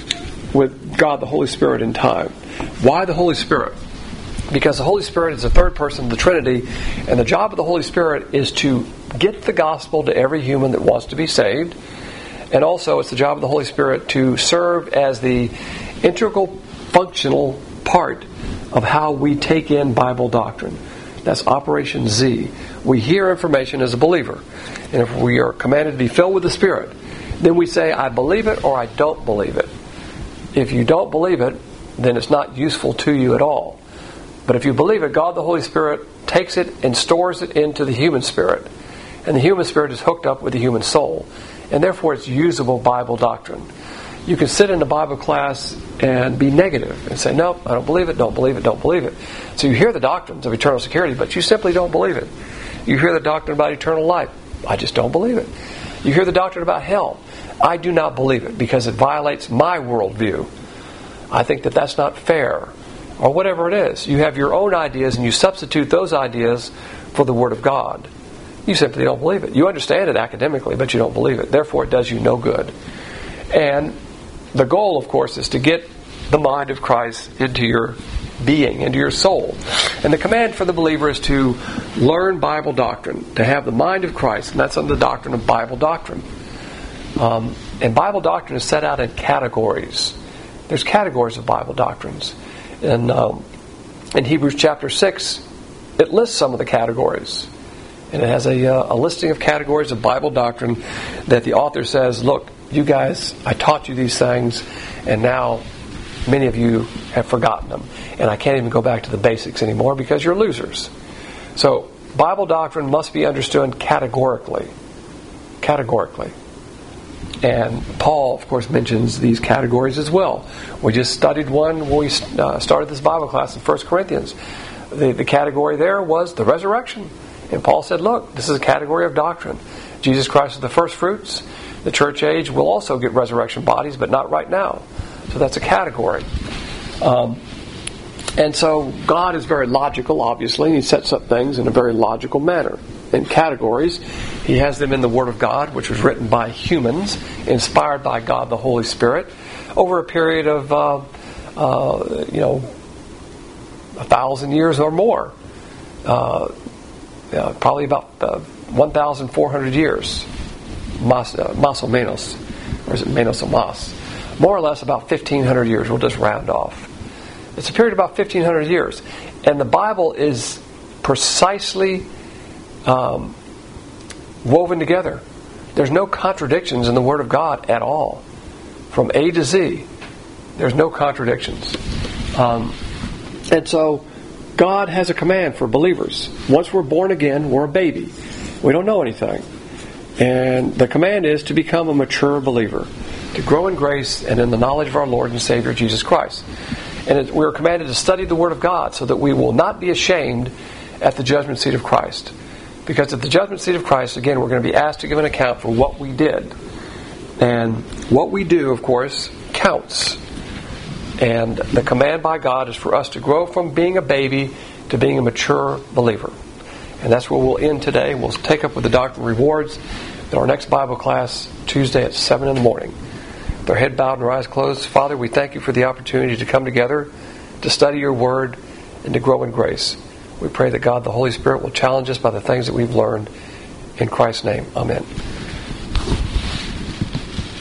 with God the Holy Spirit in time. Why the Holy Spirit? Because the Holy Spirit is the third person of the Trinity, and the job of the Holy Spirit is to get the gospel to every human that wants to be saved. And also it's the job of the Holy Spirit to serve as the integral functional part of how we take in Bible doctrine. That's Operation Z. We hear information as a believer. And if we are commanded to be filled with the Spirit, then we say, I believe it or I don't believe it. If you don't believe it, then it's not useful to you at all. But if you believe it, God the Holy Spirit takes it and stores it into the human spirit. And the human spirit is hooked up with the human soul. And therefore it's usable Bible doctrine. You can sit in a Bible class and be negative and say, no, I don't believe it, don't believe it, don't believe it. So you hear the doctrines of eternal security, but you simply don't believe it. You hear the doctrine about eternal life. I just don't believe it. You hear the doctrine about hell. I do not believe it because it violates my worldview. I think that that's not fair. Or whatever it is. You have your own ideas and you substitute those ideas for the Word of God. You simply don't believe it. You understand it academically, but you don't believe it. Therefore, it does you no good. And the goal, of course, is to get the mind of Christ into your being, into your soul. And the command for the believer is to learn Bible doctrine, to have the mind of Christ, and that's under the doctrine of Bible doctrine. Um, and Bible doctrine is set out in categories. There's categories of Bible doctrines. And um, in Hebrews chapter six, it lists some of the categories. And it has a, uh, a listing of categories of Bible doctrine that the author says, look, you guys, I taught you these things, and now many of you have forgotten them. And I can't even go back to the basics anymore because you're losers. So Bible doctrine must be understood categorically. Categorically. And Paul, of course, mentions these categories as well. We just studied one when we uh, started this Bible class in First Corinthians. The, the category there was the resurrection. And Paul said, look, this is a category of doctrine. Jesus Christ is the first fruits. The church age will also get resurrection bodies, but not right now. So that's a category. Um, and so God is very logical, obviously, and He sets up things in a very logical manner. In categories, He has them in the Word of God, which was written by humans, inspired by God the Holy Spirit, over a period of, uh, uh, you know, a thousand years or more. Uh, uh, probably about uh, one thousand four hundred years. Mas, uh, mas o menos. Or is it menos o mas? More or less about fifteen hundred years. We'll just round off. It's a period of about fifteen hundred years. And the Bible is precisely um, woven together. There's no contradictions in the Word of God at all. From A to Z, there's no contradictions. Um, and so, God has a command for believers. Once we're born again, we're a baby. We don't know anything. And the command is to become a mature believer, to grow in grace and in the knowledge of our Lord and Savior Jesus Christ. And it, we're commanded to study the Word of God so that we will not be ashamed at the judgment seat of Christ. Because at the judgment seat of Christ, again, we're going to be asked to give an account for what we did. And what we do, of course, counts. And the command by God is for us to grow from being a baby to being a mature believer. And that's where we'll end today. We'll take up with the Doctrine and Rewards in our next Bible class Tuesday at seven in the morning. With our head bowed and our eyes closed, Father, we thank You for the opportunity to come together, to study Your Word, and to grow in grace. We pray that God the Holy Spirit will challenge us by the things that we've learned. In Christ's name, amen.